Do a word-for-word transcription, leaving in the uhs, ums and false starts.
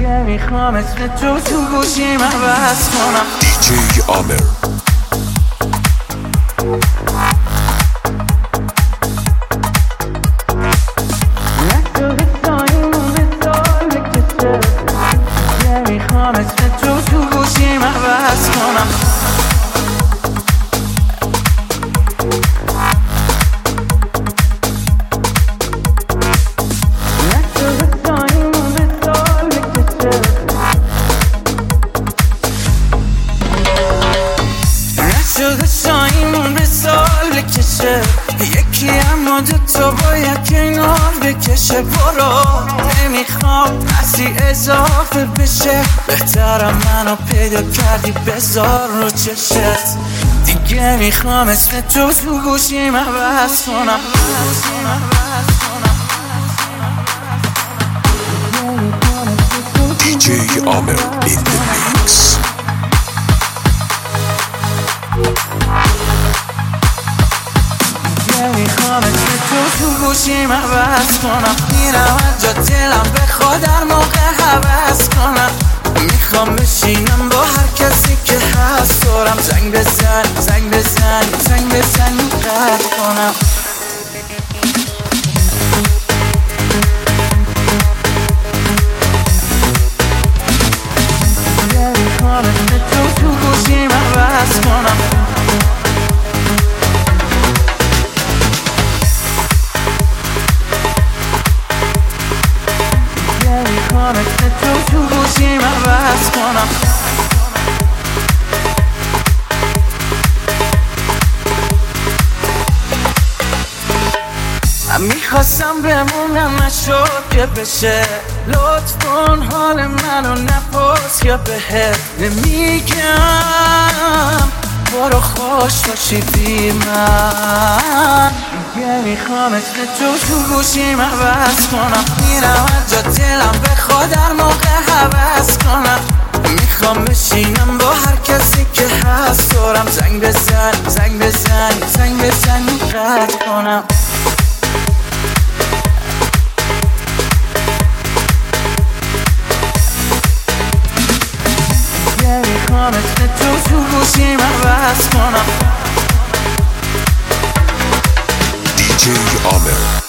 دیگه میخوام اسم تو تو گوشیم عوض کنم. دیجی عامر. میخوام اسم تو تو گوشیم عوض کنم. نشده شایمون به سال بکشه، یکی اما دوتا باید کنار بکشه. برو نمیخوام کسی اضافه بشه، بهترم منو پیدا کردی بذار رو چشت. دیگه میخوام اسم تو تو گوشیم عوض کنم. دیجی عامر in the mix. میخوام اسم تو تو گوشیم عوض کنم. میرم از جا دلم بخواد در موقع حوض کنم. میخوام بشینم با هر کسی که هست دارم. زنگ بزن زنگ بزن زنگ بزن قطع کنم. میخوام اسم تو تو گوشیم عوض کنم. میخوام اسم تو تو گوشیم عوض کنم. من میخواستم بمونم نشد که بشه. لطف کن حال منو نپرس یا بهت نمیگم. برو خوش باشی بی من. دیگه میخوام اسم تو تو گوشیم عوض کنم. میرم از جا دلم بخواد در موقع حوض کنم. میخوام بشینم با هر کسی که هست دارم. زنگ بزن زنگ بزن زنگ بزن قطع کنم. میخوام اسم تو تو گوشیم عوض کنم. دیجی عامر.